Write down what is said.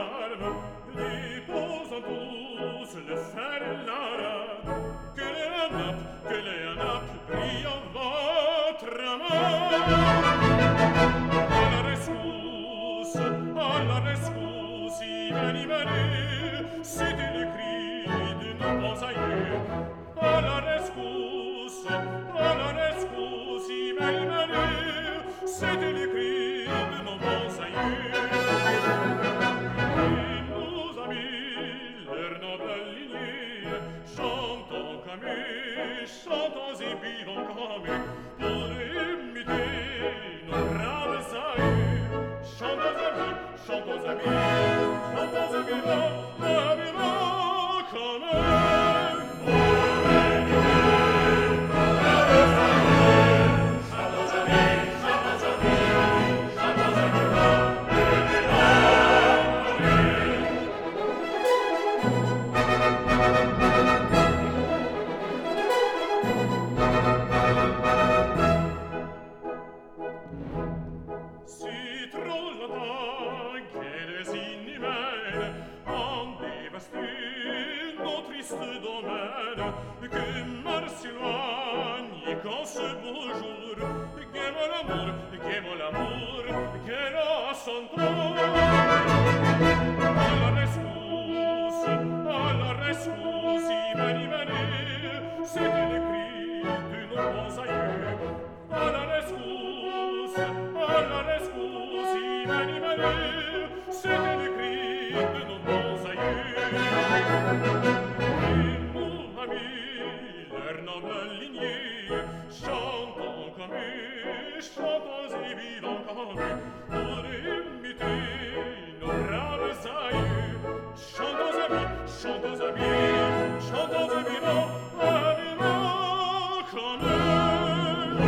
calme, déposant tous le fer et l'ara, que les nappes brillent en votre main. À la rescousse, veni, veni, c'était le cri de nos bons aïeux. À la rescousse, veni, veni, c'était le cri de nos bons aïeux. Et nos amis, leur noble lignée, chantons comme eux, chantons et vivons comme eux, pour imiter nos braves aïeux. Chantons amis, vivons comme eux. Si trop longtemps que les inhumaines ont dévasté nos tristes domaines, que Mars s'éloigne qu'en ce beau jour, gaiement l'amour, qu'elle a son trône. À la rescousse, veni, veni, c'était le cri de nos bons aïeux. À la rescousse, veni, veni, c'était le cri de nos bons aïeux. Et nous, amis, leur noble lignée, chantons comme eux, chantons et vivons comme eux, pour imiter nos braves aïeux. Chantons amis, chantons et vivons comme eux.